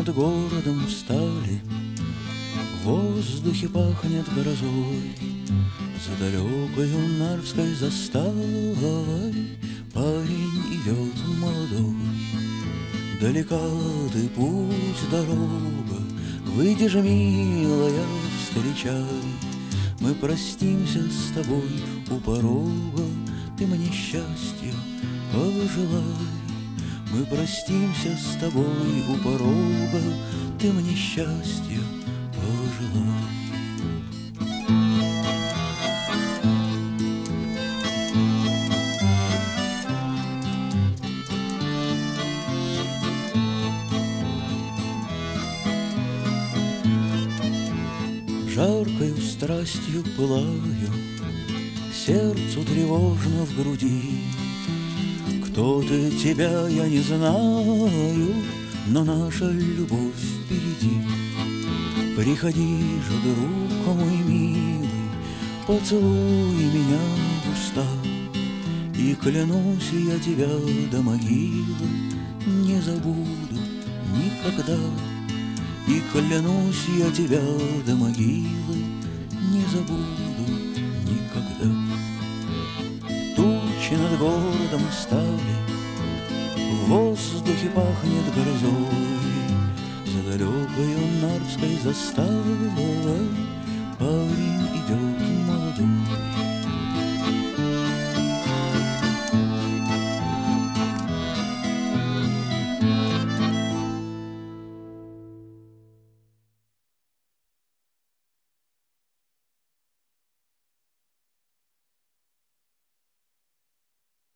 над городом встали, в воздухе пахнет грозой. За далекою Нарвской заставой парень идет молодой. Далека ты, путь, дорога, выйди же, милая, встречай. Мы простимся с тобой у порога, ты мне счастья пожелай. Мы простимся с тобой у порога, ты мне счастья пожелай. Жаркою страстью пылаю, сердцу тревожно в груди. Кто ты, тебя я не знаю, но наша любовь впереди. Приходи же, друг мой милый, поцелуй меня в уста, и клянусь я тебя до могилы не забуду никогда. И клянусь я тебя до могилы не забуду никогда. Тучи над городом стали, в воздухе пахнет грозой. За далекою Нарвской заставой парень идет молодой.